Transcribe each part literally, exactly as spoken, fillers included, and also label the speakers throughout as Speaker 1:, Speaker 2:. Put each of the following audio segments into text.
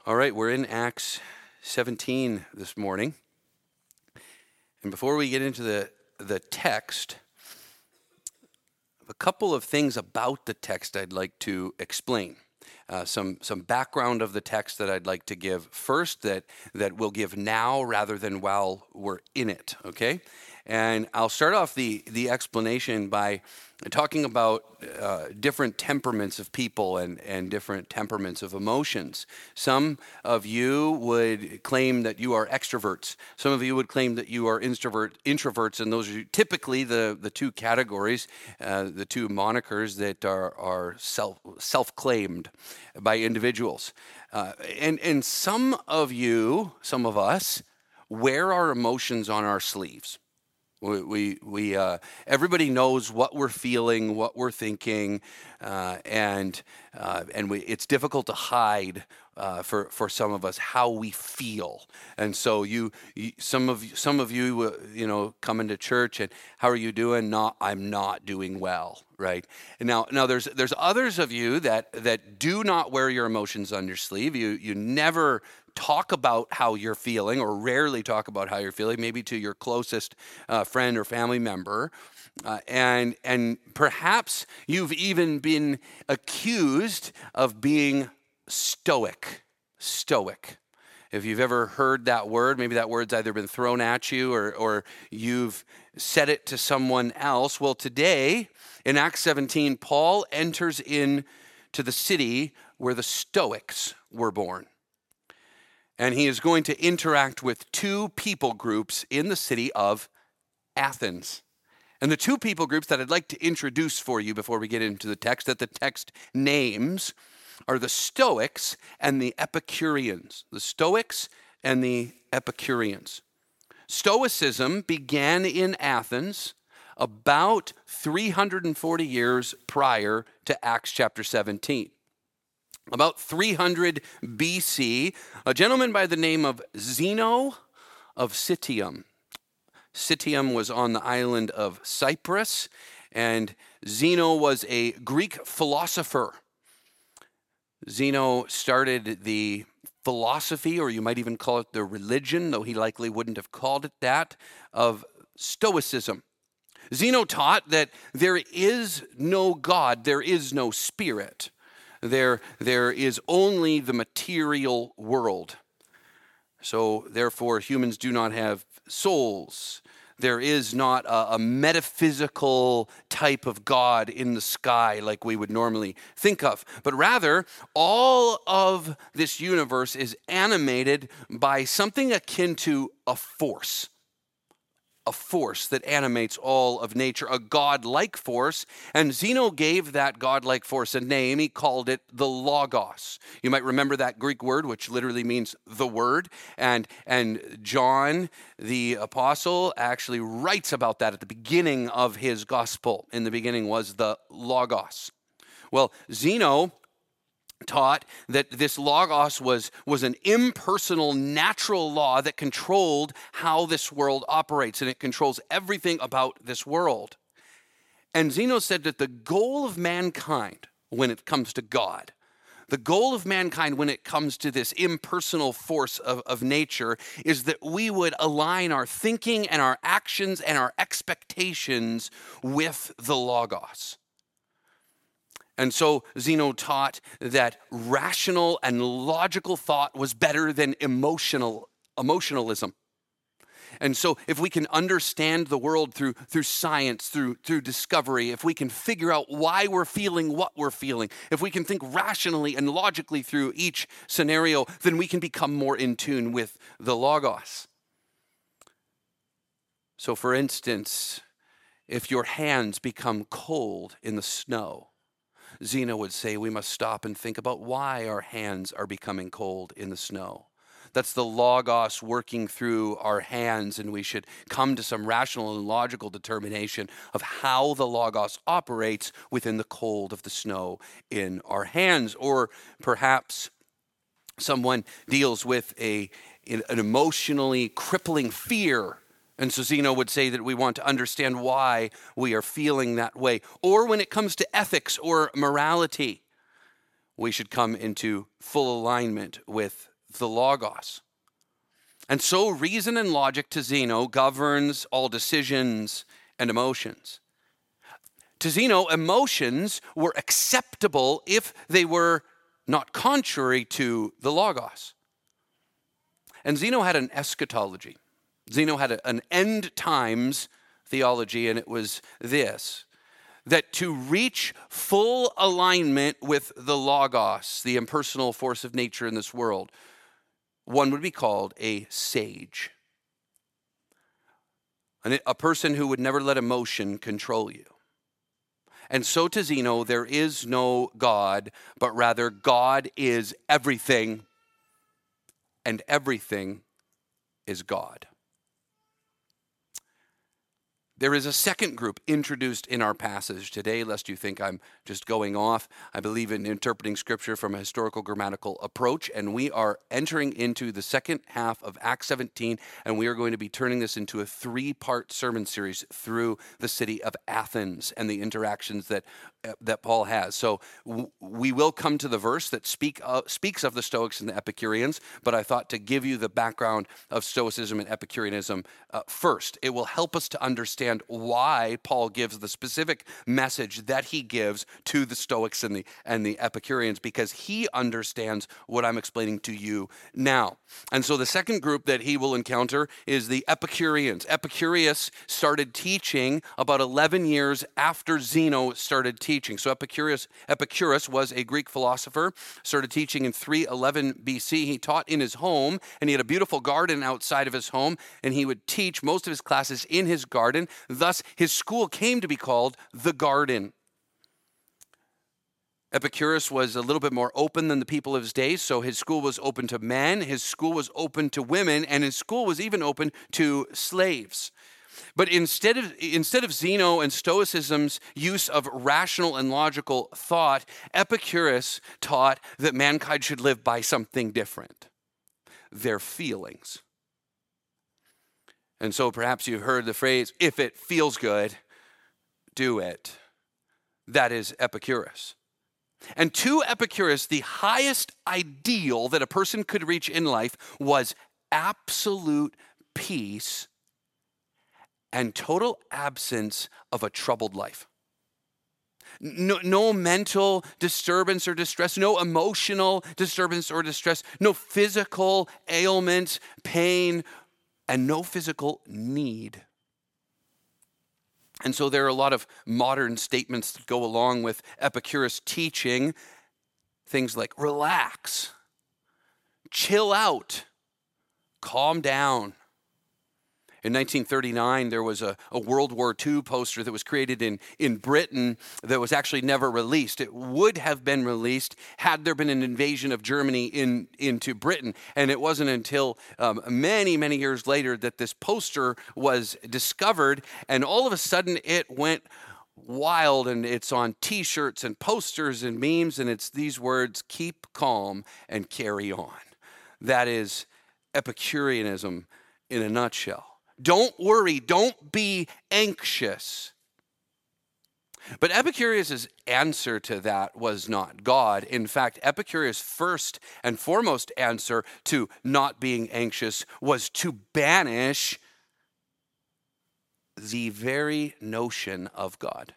Speaker 1: All right, we're in Acts seventeen this morning. And before we get into the, the text, a couple of things about the text I'd like to explain. Uh, some some background of the text that I'd like to give first that, that we'll give now rather than while we're in it, okay? And I'll start off the, the explanation by talking about uh, different temperaments of people and, and different temperaments of emotions. Some of you would claim that you are extroverts. Some of you would claim that you are introvert, introverts, and those are typically the, the two categories, uh, the two monikers that are, are self, self-claimed by individuals. Uh, and, and some of you, some of us, wear our emotions on our sleeves. We, we, we uh, everybody knows what we're feeling, what we're thinking, uh, and uh, and we, it's difficult to hide uh, for for some of us how we feel. And so you, you some of you, some of you, uh, you know, come into church and how are you doing? Not, I'm not doing well, right? And now, now there's there's others of you that that do not wear your emotions on your sleeve. You you never talk about how you're feeling, or rarely talk about how you're feeling, maybe to your closest uh, friend or family member. Uh, and and perhaps you've even been accused of being stoic. Stoic. If you've ever heard that word, maybe that word's either been thrown at you or, or you've said it to someone else. Well, today in Acts seventeen, Paul enters into the city where the Stoics were born. And he is going to interact with two people groups in the city of Athens. And the two people groups that I'd like to introduce for you before we get into the text, that the text names, are the Stoics and the Epicureans. The Stoics and the Epicureans. Stoicism began in Athens about three hundred forty years prior to Acts chapter seventeen. About three hundred B C, a gentleman by the name of Zeno of Citium. Citium was on the island of Cyprus, and Zeno was a Greek philosopher. Zeno started the philosophy, or you might even call it the religion, though he likely wouldn't have called it that, of Stoicism. Zeno taught that there is no God, there is no spirit. There, there is only the material world. So therefore, humans do not have souls. There is not a, a metaphysical type of God in the sky like we would normally think of. But rather, all of this universe is animated by something akin to a force. A force that animates all of nature, a God-like force. And Zeno gave that God-like force a name. He called it the Logos. You might remember that Greek word, which literally means the word. And, and John, the apostle, actually writes about that at the beginning of his gospel. In the beginning was the Logos. Well, Zeno taught that this logos was, was an impersonal natural law that controlled how this world operates, and it controls everything about this world. And Zeno said that the goal of mankind when it comes to God, the goal of mankind when it comes to this impersonal force of, of nature, is that we would align our thinking and our actions and our expectations with the logos. And so Zeno taught that rational and logical thought was better than emotional emotionalism. And so if we can understand the world through, through science, through, through discovery, if we can figure out why we're feeling what we're feeling, if we can think rationally and logically through each scenario, then we can become more in tune with the Logos. So for instance, if your hands become cold in the snow, Zeno would say we must stop and think about why our hands are becoming cold in the snow. That's the Logos working through our hands, and we should come to some rational and logical determination of how the Logos operates within the cold of the snow in our hands. Or perhaps someone deals with a, an emotionally crippling fear. And so Zeno would say that we want to understand why we are feeling that way. Or when it comes to ethics or morality, we should come into full alignment with the Logos. And so reason and logic to Zeno governs all decisions and emotions. To Zeno, emotions were acceptable if they were not contrary to the Logos. And Zeno had an eschatology. Zeno had a, an end times theology, and it was this: that to reach full alignment with the Logos, the impersonal force of nature in this world, one would be called a sage. And a person who would never let emotion control you. And so to Zeno, there is no God, but rather God is everything, and everything is God. There is a second group introduced in our passage today, lest you think I'm just going off. I believe in interpreting Scripture from a historical grammatical approach, and we are entering into the second half of Acts seventeen, and we are going to be turning this into a three-part sermon series through the city of Athens and the interactions that uh, that Paul has. So w- we will come to the verse that speak of, speaks of the Stoics and the Epicureans, but I thought to give you the background of Stoicism and Epicureanism uh, first. It will help us to understand why Paul gives the specific message that he gives to the Stoics and the and the Epicureans, because he understands what I'm explaining to you now. And so the second group that he will encounter is the Epicureans. Epicurus started teaching about eleven years after Zeno started teaching. So Epicurus Epicurus was a Greek philosopher, started teaching in three eleven B C. He taught in his home, and he had a beautiful garden outside of his home, and he would teach most of his classes in his garden. Thus, his school came to be called the Garden. Epicurus was a little bit more open than the people of his day, so his school was open to men, his school was open to women, and his school was even open to slaves. But instead of, instead of Zeno and Stoicism's use of rational and logical thought, Epicurus taught that mankind should live by something different: their feelings. And so perhaps you've heard the phrase, if it feels good, do it. That is Epicurus. And to Epicurus, the highest ideal that a person could reach in life was absolute peace and total absence of a troubled life. No, no mental disturbance or distress, no emotional disturbance or distress, no physical ailment, pain, and no physical need. And so there are a lot of modern statements that go along with Epicurus' teaching. Things like relax, chill out, calm down. In nineteen thirty-nine, there was a, a World War Two poster that was created in, in Britain that was actually never released. It would have been released had there been an invasion of Germany in, into Britain. And it wasn't until um, many, many years later that this poster was discovered. And all of a sudden, it went wild, and it's on T-shirts and posters and memes. And it's these words: keep calm and carry on. That is Epicureanism in a nutshell. Don't worry, don't be anxious. But Epicurus' answer to that was not God. In fact, Epicurus' first and foremost answer to not being anxious was to banish the very notion of God.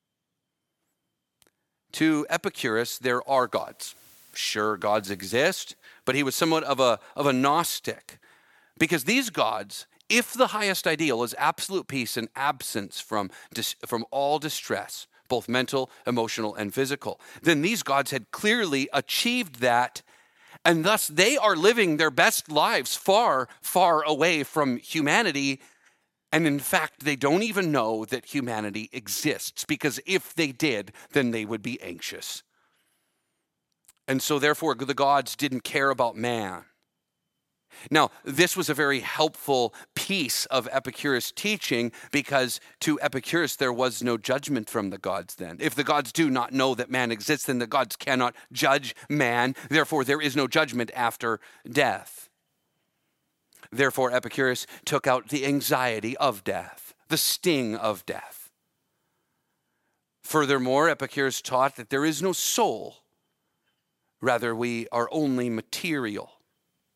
Speaker 1: To Epicurus, there are gods. Sure, gods exist, but he was somewhat of a, of a Gnostic, because these gods, if the highest ideal is absolute peace and absence from, dis- from all distress, both mental, emotional, and physical, then these gods had clearly achieved that, and thus they are living their best lives far, far away from humanity. And in fact, they don't even know that humanity exists, because if they did, then they would be anxious. And so therefore, the gods didn't care about man. Now, this was a very helpful piece of Epicurus' teaching, because to Epicurus there was no judgment from the gods then. If the gods do not know that man exists, then the gods cannot judge man. Therefore, there is no judgment after death. Therefore, Epicurus took out the anxiety of death, the sting of death. Furthermore, Epicurus taught that there is no soul. Rather, we are only material.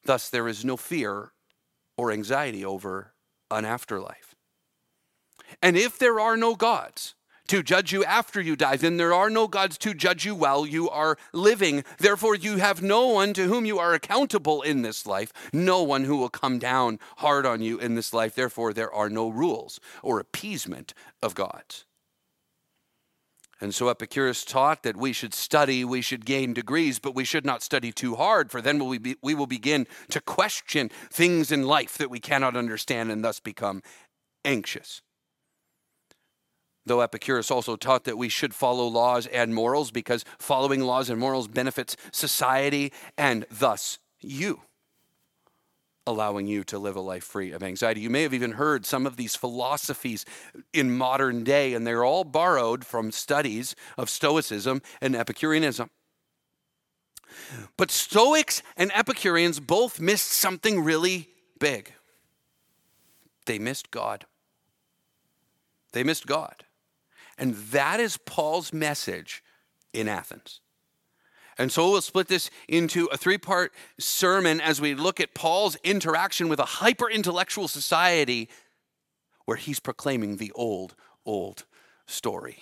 Speaker 1: Thus, there is no fear or anxiety over an afterlife. And if there are no gods to judge you after you die, then there are no gods to judge you while you are living. Therefore, you have no one to whom you are accountable in this life, no one who will come down hard on you in this life. Therefore, there are no rules or appeasement of gods. And so Epicurus taught that we should study, we should gain degrees, but we should not study too hard, for then we, be, we will begin to question things in life that we cannot understand and thus become anxious. Though Epicurus also taught that we should follow laws and morals because following laws and morals benefits society and thus you, allowing you to live a life free of anxiety. You may have even heard some of these philosophies in modern day, and they're all borrowed from studies of Stoicism and Epicureanism. But Stoics and Epicureans both missed something really big. They missed God. They missed God. And that is Paul's message in Athens. And so we'll split this into a three-part sermon as we look at Paul's interaction with a hyper-intellectual society where he's proclaiming the old, old story.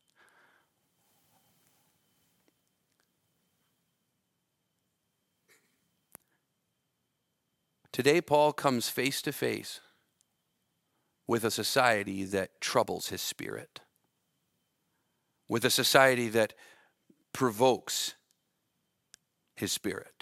Speaker 1: Today, Paul comes face to face with a society that troubles his spirit, with a society that provokes his spirit.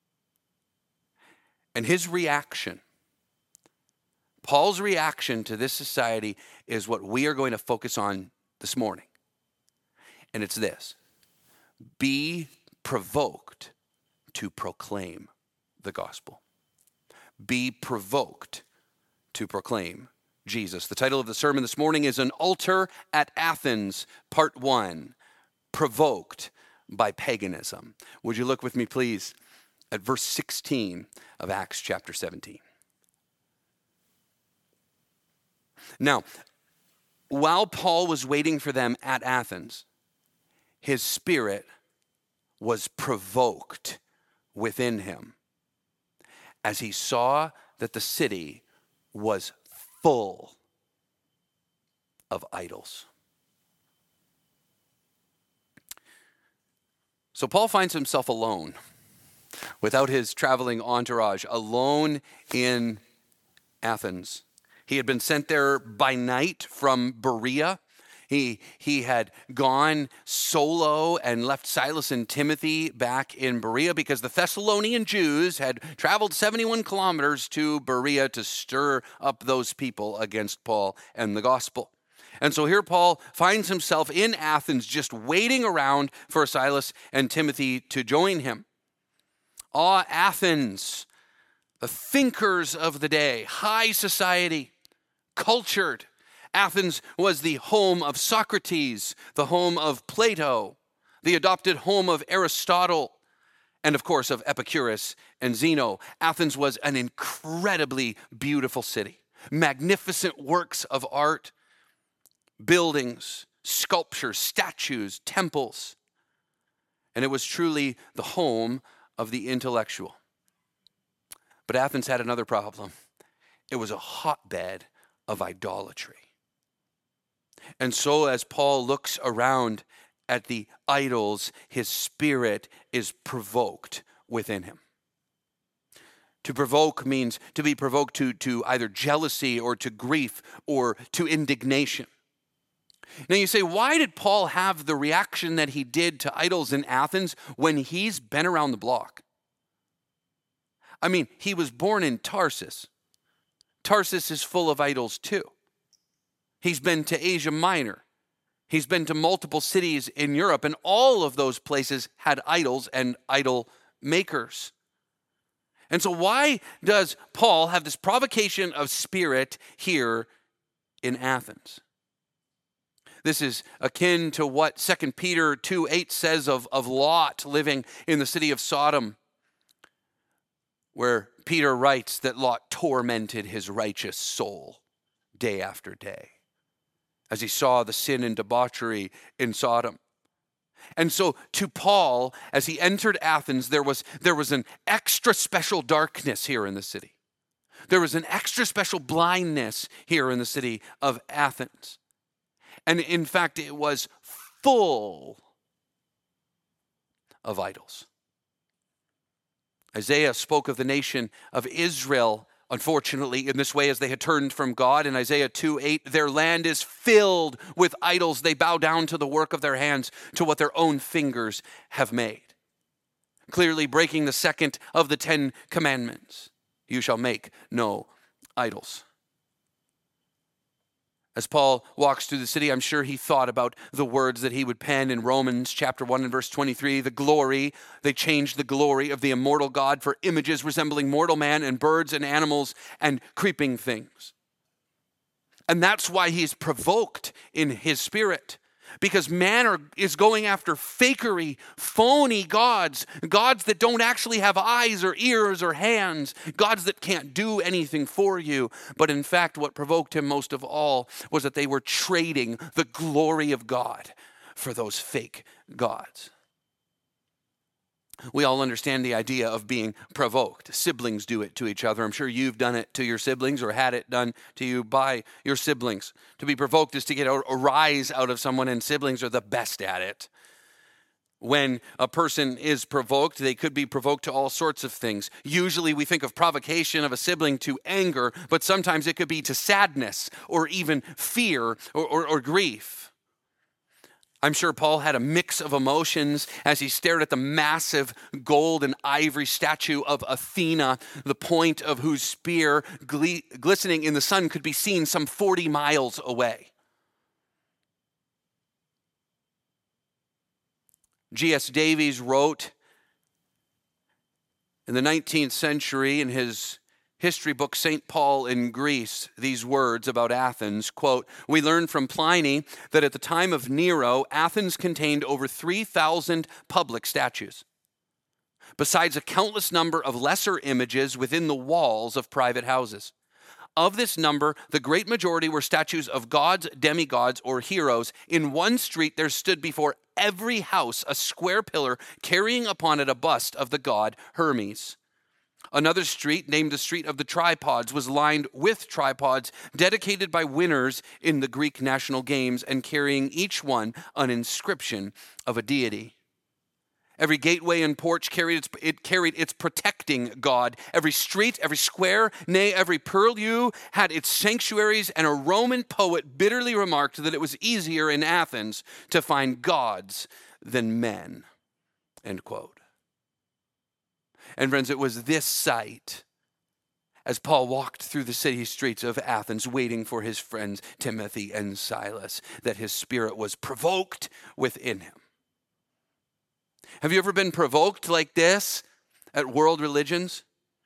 Speaker 1: And his reaction, Paul's reaction to this society is what we are going to focus on this morning. And it's this: be provoked to proclaim the gospel. Be provoked to proclaim Jesus. The title of the sermon this morning is An Altar at Athens, Part one, Provoked by Paganism. Would you look with me, please, at verse sixteen of Acts chapter seventeen. Now, while Paul was waiting for them at Athens, his spirit was provoked within him as he saw that the city was full of idols. So Paul finds himself alone, without his traveling entourage, alone in Athens. He had been sent there by night from Berea. He, he had gone solo and left Silas and Timothy back in Berea because the Thessalonian Jews had traveled seventy-one kilometers to Berea to stir up those people against Paul and the gospel. And so here Paul finds himself in Athens just waiting around for Silas and Timothy to join him. Ah, Athens, the thinkers of the day, high society, cultured. Athens was the home of Socrates, the home of Plato, the adopted home of Aristotle, and of course of Epicurus and Zeno. Athens was an incredibly beautiful city. Magnificent works of art, buildings, sculptures, statues, temples. And it was truly the home of the intellectual. But Athens had another problem. It was a hotbed of idolatry. And so as Paul looks around at the idols, his spirit is provoked within him. To provoke means to be provoked to, to either jealousy or to grief or to indignation. Now you say, why did Paul have the reaction that he did to idols in Athens when he's been around the block? I mean, he was born in Tarsus. Tarsus is full of idols too. He's been to Asia Minor. He's been to multiple cities in Europe, and all of those places had idols and idol makers. And so why does Paul have this provocation of spirit here in Athens? This is akin to what Second Peter two eight says of, of Lot living in the city of Sodom, where Peter writes that Lot tormented his righteous soul day after day as he saw the sin and debauchery in Sodom. And so to Paul, as he entered Athens, there was, there was an extra special darkness here in the city. There was an extra special blindness here in the city of Athens. And in fact, it was full of idols. Isaiah spoke of the nation of Israel, unfortunately, in this way as they had turned from God. In Isaiah two eight, their land is filled with idols. They bow down to the work of their hands, to what their own fingers have made. Clearly breaking the second of the Ten Commandments. You shall make no idols. As Paul walks through the city, I'm sure he thought about the words that he would pen in Romans chapter one and verse twenty-three. The glory, they changed the glory of the immortal God for images resembling mortal man and birds and animals and creeping things. And that's why he's provoked in his spirit. Because man are, is going after fakery, phony gods, gods that don't actually have eyes or ears or hands, gods that can't do anything for you. But in fact, what provoked him most of all was that they were trading the glory of God for those fake gods. We all understand the idea of being provoked. Siblings do it to each other. I'm sure you've done it to your siblings or had it done to you by your siblings. To be provoked is to get a rise out of someone, and siblings are the best at it. When a person is provoked, they could be provoked to all sorts of things. Usually we think of provocation of a sibling to anger, but sometimes it could be to sadness or even fear or, or, or grief. I'm sure Paul had a mix of emotions as he stared at the massive gold and ivory statue of Athena, the point of whose spear gl- glistening in the sun could be seen some forty miles away. G S Davies wrote in the nineteenth century in his history book, Saint Paul in Greece, these words about Athens, quote, "We learn from Pliny that at the time of Nero, Athens contained over three thousand public statues, besides a countless number of lesser images within the walls of private houses. Of this number, the great majority were statues of gods, demigods, or heroes. In one street there stood before every house a square pillar carrying upon it a bust of the god Hermes. Another street, named the Street of the Tripods, was lined with tripods dedicated by winners in the Greek national games and carrying each one an inscription of a deity. Every gateway and porch carried its, it carried its protecting god. Every street, every square, nay, every purlieu had its sanctuaries, and a Roman poet bitterly remarked that it was easier in Athens to find gods than men," end quote. And friends, it was this sight, as Paul walked through the city streets of Athens waiting for his friends Timothy and Silas, that his spirit was provoked within him. Have you ever been provoked like this at world religions?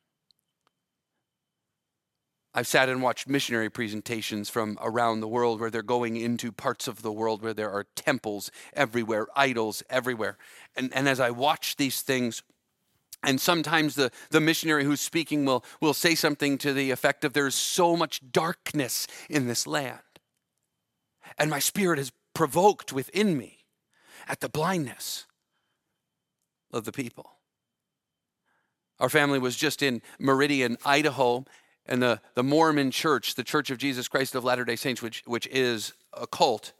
Speaker 1: I've sat and watched missionary presentations from around the world where they're going into parts of the world where there are temples everywhere, idols everywhere. And, and as I watch these things, and sometimes the, the missionary who's speaking will, will say something to the effect of, "There's so much darkness in this land." And my spirit is provoked within me at the blindness of the people. Our family was just in Meridian, Idaho, and the, the Mormon Church, the Church of Jesus Christ of Latter-day Saints, which, which is a cult,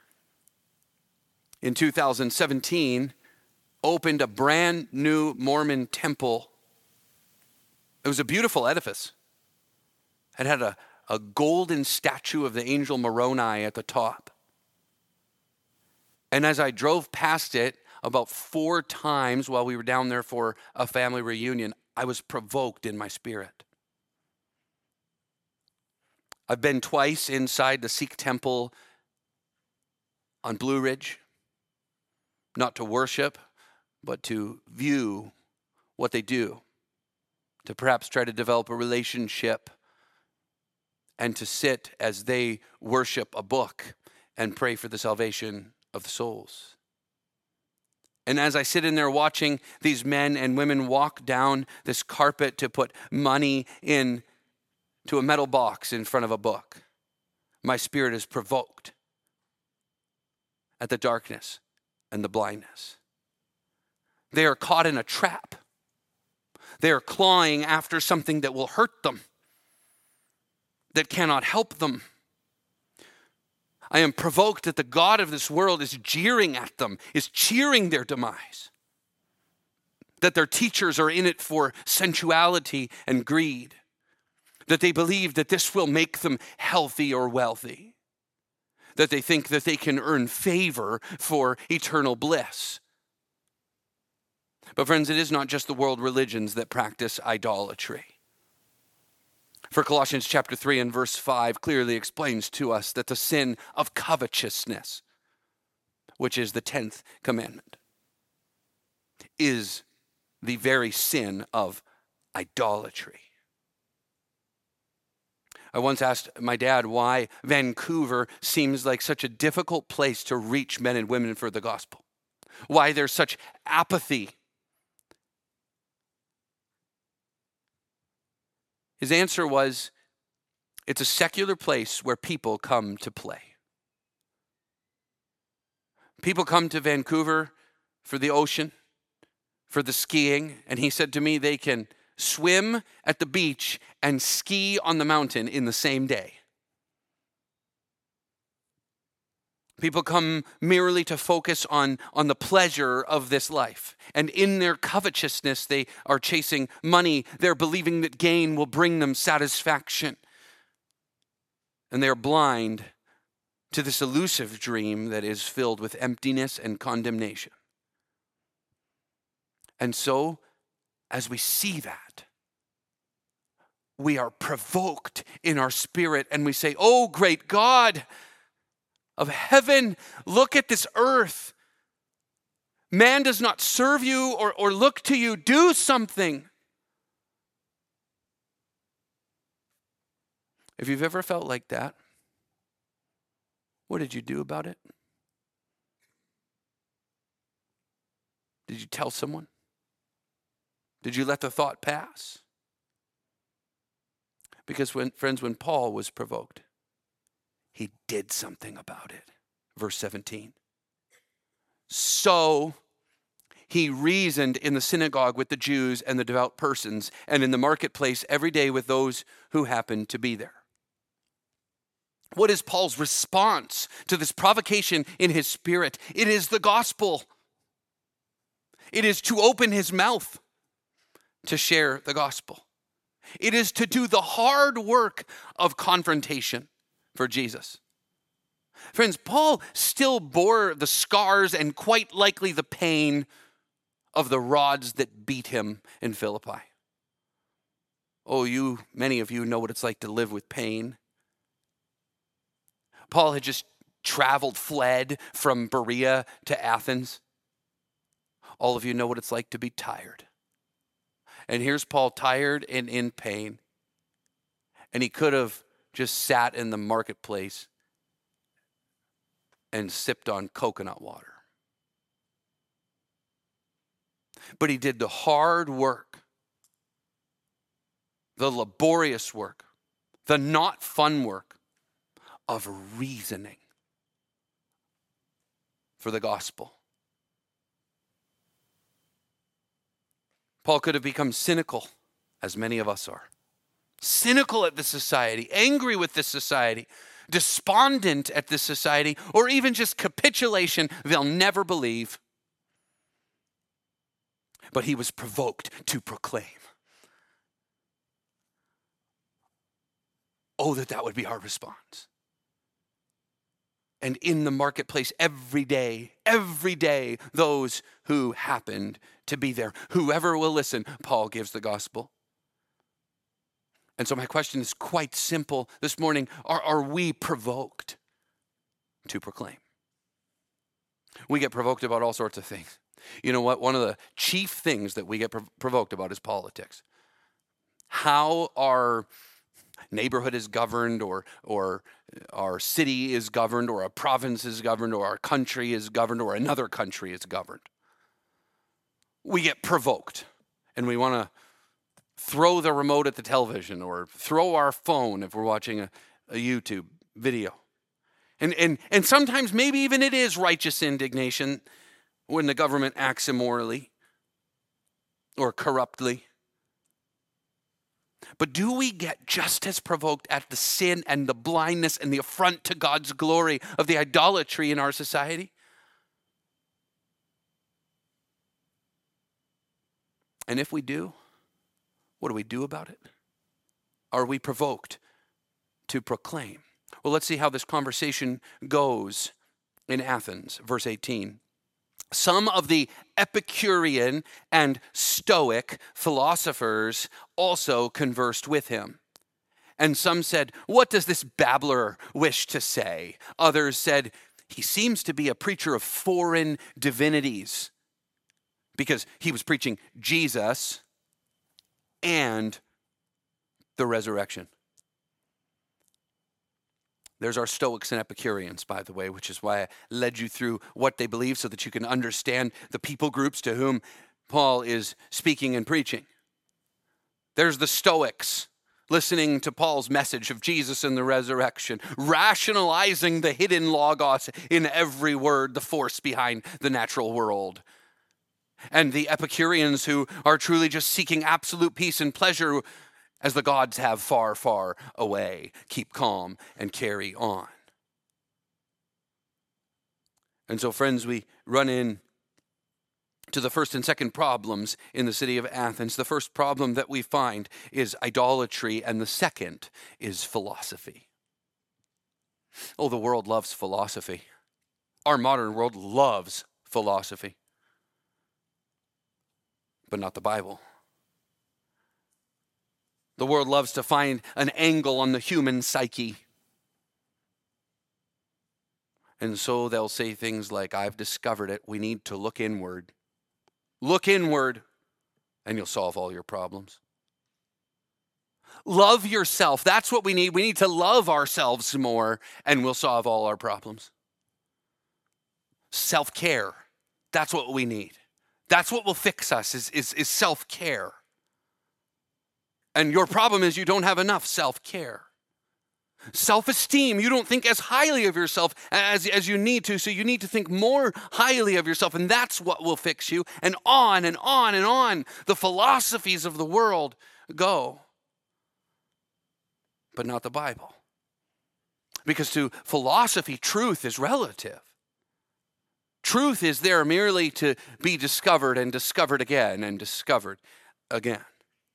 Speaker 1: in two thousand seventeen, opened a brand new Mormon temple. It was a beautiful edifice. It had a, a golden statue of the angel Moroni at the top. And as I drove past it about four times while we were down there for a family reunion, I was provoked in my spirit. I've been twice inside the Sikh temple on Blue Ridge, not to worship, but to view what they do, to perhaps try to develop a relationship, and to sit as they worship a book and pray for the salvation of the souls. And as I sit in there watching these men and women walk down this carpet to put money in to a metal box in front of a book, my spirit is provoked at the darkness and the blindness. They are caught in a trap. They are clawing after something that will hurt them, that cannot help them. I am provoked that the God of this world is jeering at them, is cheering their demise. That their teachers are in it for sensuality and greed. That they believe that this will make them healthy or wealthy. That they think that they can earn favor for eternal bliss. But friends, it is not just the world religions that practice idolatry. For Colossians chapter three and verse five clearly explains to us that the sin of covetousness, which is the tenth commandment, is the very sin of idolatry. I once asked my dad why Vancouver seems like such a difficult place to reach men and women for the gospel. Why there's such apathy. His answer was, it's a secular place where people come to play. People come to Vancouver for the ocean, for the skiing, and he said to me they can swim at the beach and ski on the mountain in the same day. People come merely to focus on, on the pleasure of this life. And in their covetousness, they are chasing money. They're believing that gain will bring them satisfaction. And they're blind to this elusive dream that is filled with emptiness and condemnation. And so, as we see that, we are provoked in our spirit and we say, "Oh, great God of heaven, look at this earth. Man does not serve you or, or look to you. Do something." If you've ever felt like that, what did you do about it? Did you tell someone? Did you let the thought pass? Because when, friends, when Paul was provoked, he did something about it. Verse seventeen. So he reasoned in the synagogue with the Jews and the devout persons, and in the marketplace every day with those who happened to be there. What is Paul's response to this provocation in his spirit? It is the gospel. It is to open his mouth to share the gospel. It is to do the hard work of confrontation for Jesus. Friends, Paul still bore the scars and quite likely the pain of the rods that beat him in Philippi. Oh, you, many of you know what it's like to live with pain. Paul had just traveled, fled from Berea to Athens. All of you know what it's like to be tired. And here's Paul tired and in pain. And he could have just sat in the marketplace and sipped on coconut water. But he did the hard work, the laborious work, the not fun work of reasoning for the gospel. Paul could have become cynical, as many of us are. Cynical at this society, angry with this society, despondent at this society, or even just capitulation. They'll never believe. But he was provoked to proclaim. Oh, that that would be our response. And in the marketplace every day, every day, those who happened to be there, whoever will listen, Paul gives the gospel. And so my question is quite simple this morning. Are, are we provoked to proclaim? We get provoked about all sorts of things. You know what? One of the chief things that we get prov- provoked about is politics. How our neighborhood is governed, or or our city is governed, or a province is governed, or our country is governed, or another country is governed. We get provoked, and we want to throw the remote at the television or throw our phone if we're watching a, a YouTube video. And, and, and sometimes maybe even it is righteous indignation, when the government acts immorally or corruptly. But do we get just as provoked at the sin and the blindness and the affront to God's glory of the idolatry in our society? And if we do, what do we do about it? Are we provoked to proclaim? Well, let's see how this conversation goes in Athens, verse eighteen. Some of the Epicurean and Stoic philosophers also conversed with him. And some said, "What does this babbler wish to say?" Others said, "He seems to be a preacher of foreign divinities," because he was preaching Jesus and the resurrection. There's our Stoics and Epicureans, by the way, which is why I led you through what they believe so that you can understand the people groups to whom Paul is speaking and preaching. There's the Stoics, listening to Paul's message of Jesus and the resurrection, rationalizing the hidden logos in every word, the force behind the natural world. And the Epicureans, who are truly just seeking absolute peace and pleasure as the gods have far, far away. Keep calm and carry on. And so, friends, we run in to the first and second problems in the city of Athens. The first problem that we find is idolatry, and the second is philosophy. Oh, the world loves philosophy. Our modern world loves philosophy, but not the Bible. The world loves to find an angle on the human psyche. And so they'll say things like, "I've discovered it. We need to look inward. Look inward, and you'll solve all your problems." Love yourself. That's what we need. We need to love ourselves more, and we'll solve all our problems. Self-care. That's what we need. That's what will fix us, is, is, is self-care. And your problem is you don't have enough self-care. Self-esteem, you don't think as highly of yourself as, as you need to, so you need to think more highly of yourself, and that's what will fix you. And on and on and on the philosophies of the world go. But not the Bible. Because to philosophy, truth is relative. Truth is there merely to be discovered and discovered again and discovered again.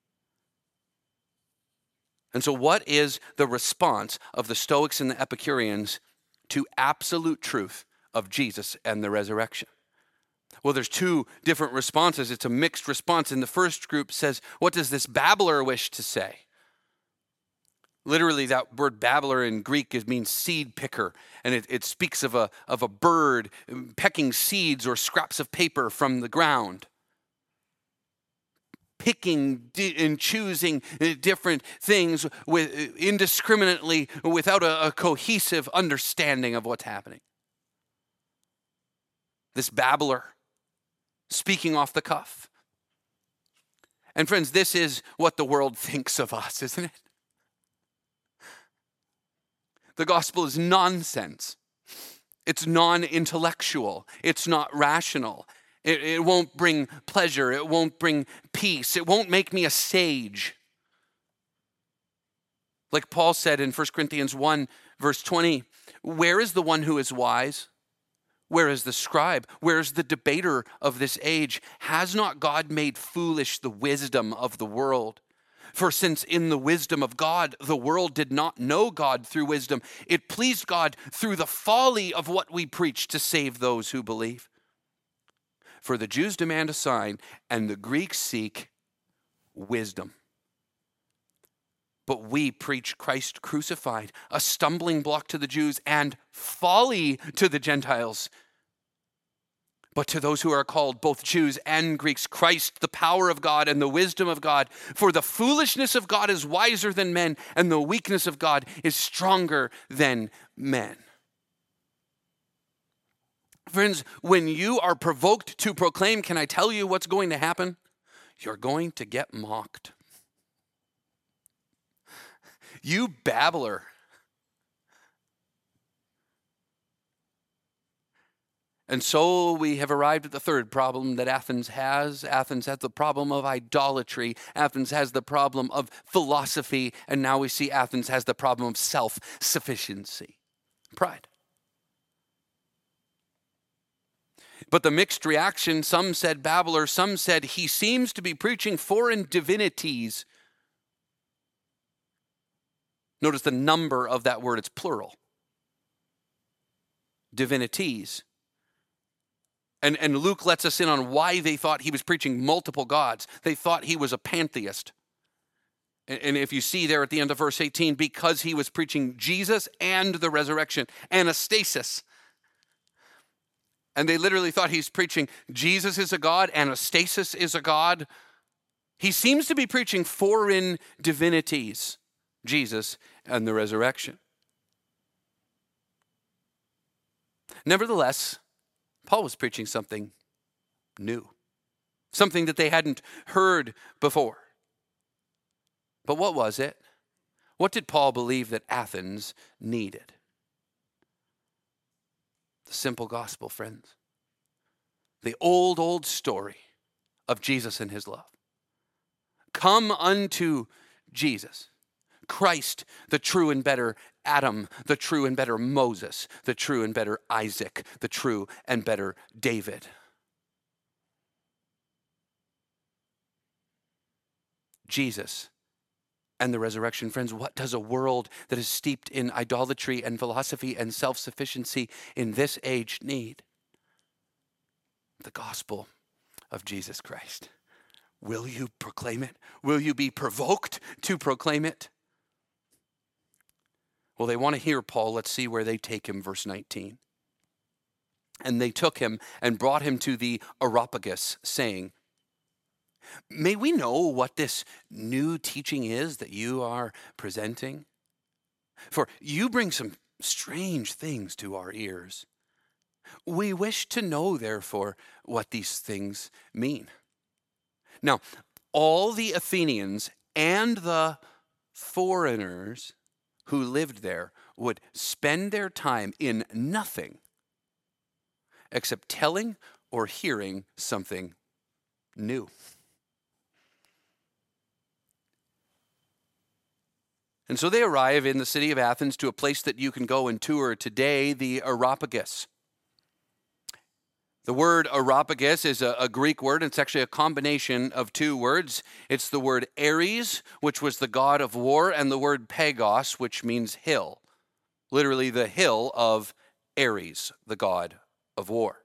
Speaker 1: And so what is the response of the Stoics and the Epicureans to absolute truth of Jesus and the resurrection? Well, there's two different responses. It's a mixed response. And the first group says, "What does this babbler wish to say?" Literally, that word babbler in Greek is, means seed picker. And it, it speaks of a, of a bird pecking seeds or scraps of paper from the ground. Picking and choosing different things with, indiscriminately without a, a cohesive understanding of what's happening. This babbler speaking off the cuff. And friends, this is what the world thinks of us, isn't it? The gospel is nonsense. It's non-intellectual. It's not rational. It, it won't bring pleasure. It won't bring peace. It won't make me a sage. Like Paul said in First Corinthians one, verse twenty, "Where is the one who is wise? Where is the scribe? Where is the debater of this age? Has not God made foolish the wisdom of the world? For since in the wisdom of God, the world did not know God through wisdom, it pleased God through the folly of what we preach to save those who believe. For the Jews demand a sign, and the Greeks seek wisdom. But we preach Christ crucified, a stumbling block to the Jews and folly to the Gentiles. But to those who are called, both Jews and Greeks, Christ, the power of God and the wisdom of God. For the foolishness of God is wiser than men, and the weakness of God is stronger than men." Friends, when you are provoked to proclaim, can I tell you what's going to happen? You're going to get mocked. You babbler. And so we have arrived at the third problem that Athens has. Athens has the problem of idolatry. Athens has the problem of philosophy. And now we see Athens has the problem of self-sufficiency, pride. But the mixed reaction, some said babbler, some said he seems to be preaching foreign divinities. Notice the number of that word, it's plural. Divinities. And, and Luke lets us in on why they thought he was preaching multiple gods. They thought he was a pantheist. And, and if you see there at the end of verse eighteen, because he was preaching Jesus and the resurrection, anastasis. And they literally thought he's preaching Jesus is a god, anastasis is a god. He seems to be preaching foreign divinities, Jesus and the resurrection. Nevertheless, Paul was preaching something new, something that they hadn't heard before. But what was it? What did Paul believe that Athens needed? The simple gospel, friends. The old, old story of Jesus and his love. Come unto Jesus, Christ, the true and better Adam, the true and better Moses, the true and better Isaac, the true and better David. Jesus and the resurrection. Friends, what does a world that is steeped in idolatry and philosophy and self-sufficiency in this age need? The gospel of Jesus Christ. Will you proclaim it? Will you be provoked to proclaim it? Well, they want to hear Paul. Let's see where they take him, verse nineteen. And they took him and brought him to the Areopagus, saying, may we know what this new teaching is that you are presenting? For you bring some strange things to our ears. We wish to know, therefore, what these things mean. Now, all the Athenians and the foreigners who lived there would spend their time in nothing except telling or hearing something new. And so they arrive in the city of Athens to a place that you can go and tour today, the Areopagus. The word Areopagus is a, a Greek word. It's actually a combination of two words. It's the word Ares, which was the god of war, and the word Pagos, which means hill. Literally the hill of Ares, the god of war.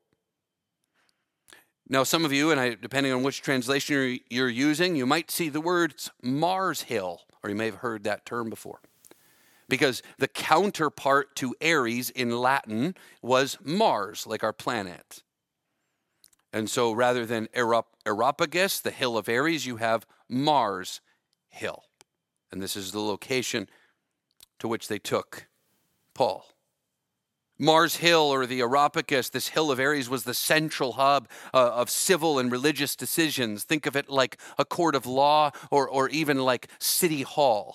Speaker 1: Now, some of you, and I, depending on which translation you're, you're using, you might see the words Mars Hill, or you may have heard that term before. Because the counterpart to Ares in Latin was Mars, like our planet. And so rather than Areopagus, the hill of Ares, you have Mars Hill. And this is the location to which they took Paul. Mars Hill, or the Areopagus, this hill of Ares, was the central hub uh, of civil and religious decisions. Think of it like a court of law, or, or even like City Hall.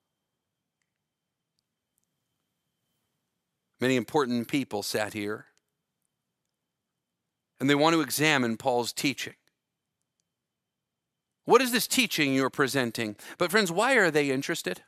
Speaker 1: Many important people sat here, and they want to examine Paul's teaching. What is this teaching you're presenting? But friends, why are they interested?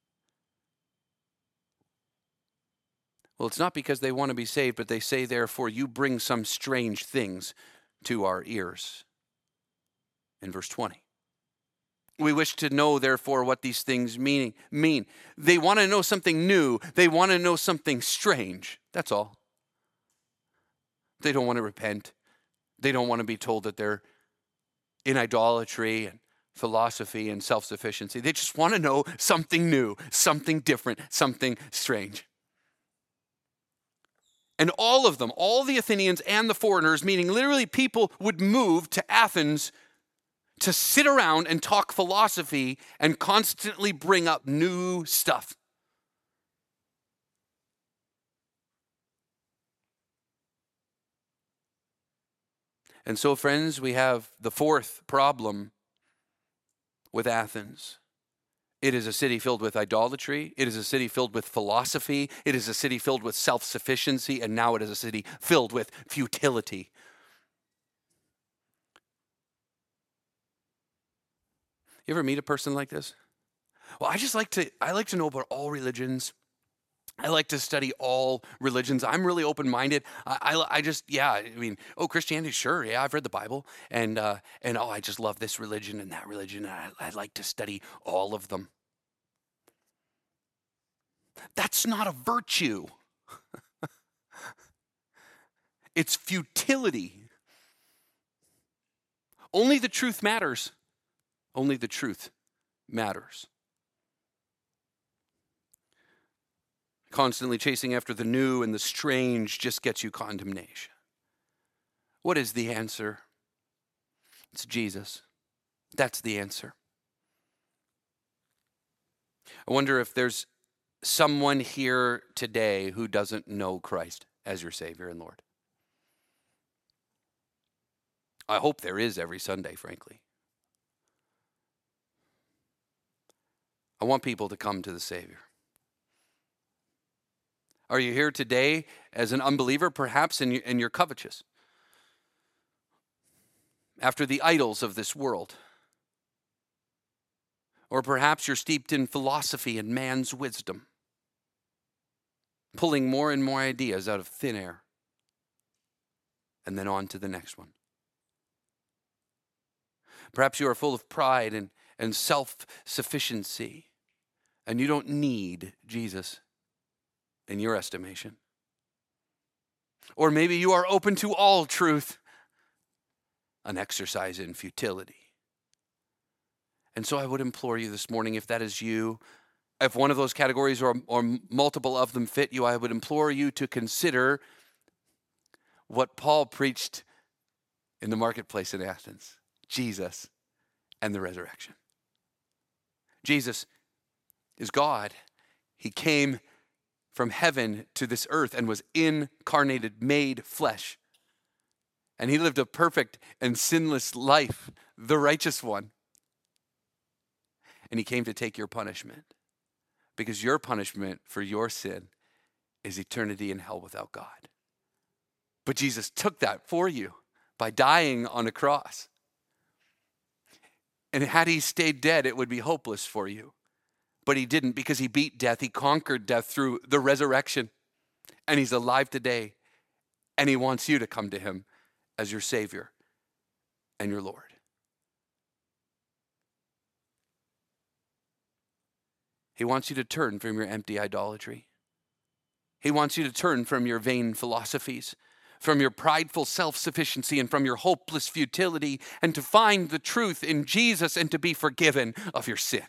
Speaker 1: Well, it's not because they want to be saved, but they say, therefore, you bring some strange things to our ears. In verse twenty. We wish to know, therefore, what these things meaning, mean. They want to know something new. They want to know something strange. That's all. They don't want to repent. They don't want to be told that they're in idolatry and philosophy and self-sufficiency. They just want to know something new, something different, something strange. And all of them, all the Athenians and the foreigners, meaning literally people, would move to Athens to sit around and talk philosophy and constantly bring up new stuff. And so, friends, we have the fourth problem with Athens. It is a city filled with idolatry. It is a city filled with philosophy. It is a city filled with self-sufficiency. And now it is a city filled with futility. You ever meet a person like this? Well, I just like to, I like to know about all religions. I like to study all religions. I'm really open-minded. I, I, I just, yeah, I mean, oh, Christianity, sure, yeah, I've read the Bible, and uh, and oh, I just love this religion and that religion. And I, I like to study all of them. That's not a virtue. It's futility. Only the truth matters. Only the truth matters. Constantly chasing after the new and the strange just gets you condemnation. What is the answer? It's Jesus. That's the answer. I wonder if there's someone here today who doesn't know Christ as your Savior and Lord. I hope there is every Sunday, frankly. I want people to come to the Savior. Are you here today as an unbeliever, perhaps, and you're covetous after the idols of this world? Or perhaps you're steeped in philosophy and man's wisdom, pulling more and more ideas out of thin air, and then on to the next one. Perhaps you are full of pride and, and self-sufficiency, and you don't need Jesus in your estimation. Or maybe you are open to all truth, an exercise in futility. And so I would implore you this morning, if that is you, if one of those categories or, or multiple of them fit you, I would implore you to consider what Paul preached in the marketplace in Athens: Jesus and the resurrection. Jesus is God. He came from heaven to this earth and was incarnated, made flesh. And he lived a perfect and sinless life, the righteous one. And he came to take your punishment, because your punishment for your sin is eternity in hell without God. But Jesus took that for you by dying on a cross. And had he stayed dead, it would be hopeless for you. But he didn't, because he beat death. He conquered death through the resurrection. And he's alive today. And he wants you to come to him as your Savior and your Lord. He wants you to turn from your empty idolatry. He wants you to turn from your vain philosophies, from your prideful self-sufficiency, and from your hopeless futility, and to find the truth in Jesus and to be forgiven of your sin.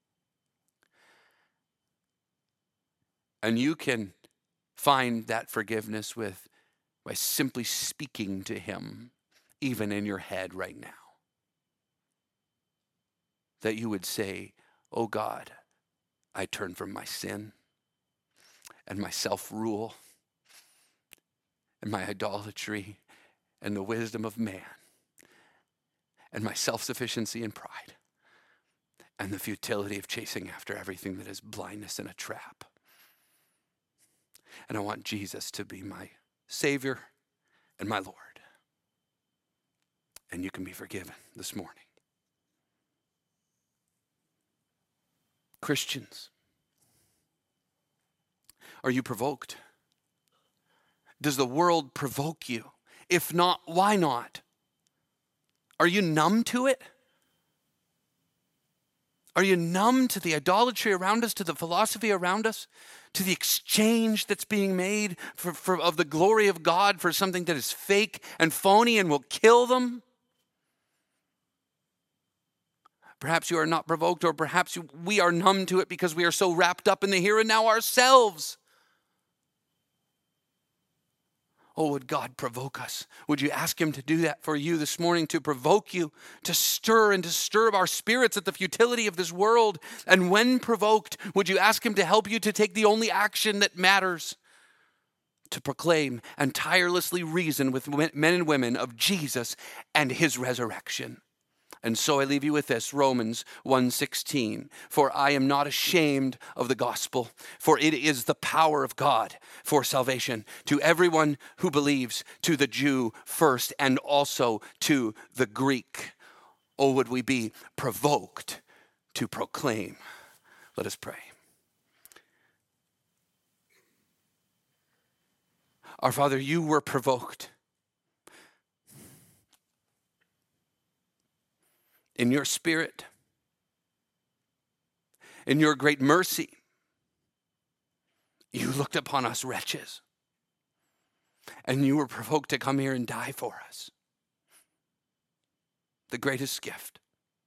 Speaker 1: And you can find that forgiveness with by simply speaking to him, even in your head right now. That you would say, "Oh God, I turn from my sin and my self-rule and my idolatry and the wisdom of man and my self-sufficiency and pride and the futility of chasing after everything that is blindness and a trap. And I want Jesus to be my Savior and my Lord." And you can be forgiven this morning. Christians, are you provoked? Does the world provoke you? If not, why not? Are you numb to it? Are you numb to the idolatry around us, to the philosophy around us, to the exchange that's being made for, for, of the glory of God for something that is fake and phony and will kill them? Perhaps you are not provoked, or perhaps you, we are numb to it because we are so wrapped up in the here and now ourselves. Oh, would God provoke us? Would you ask him to do that for you this morning, to provoke you, to stir and disturb our spirits at the futility of this world? And when provoked, would you ask him to help you to take the only action that matters, to proclaim and tirelessly reason with men and women of Jesus and his resurrection? And so I leave you with this, Romans one sixteen. For I am not ashamed of the gospel, for it is the power of God for salvation to everyone who believes, to the Jew first and also to the Greek. Oh, would we be provoked to proclaim. Let us pray. Our Father, you were provoked. In your Spirit, in your great mercy, you looked upon us wretches, and you were provoked to come here and die for us. The greatest gift.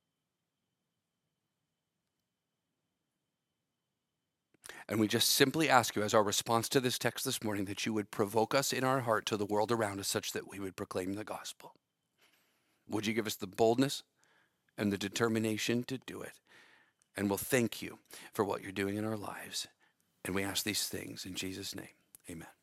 Speaker 1: And we just simply ask you, as our response to this text this morning, that you would provoke us in our heart to the world around us such that we would proclaim the gospel. Would you give us the boldness and the determination to do it? And we'll thank you for what you're doing in our lives. And we ask these things in Jesus' name. Amen.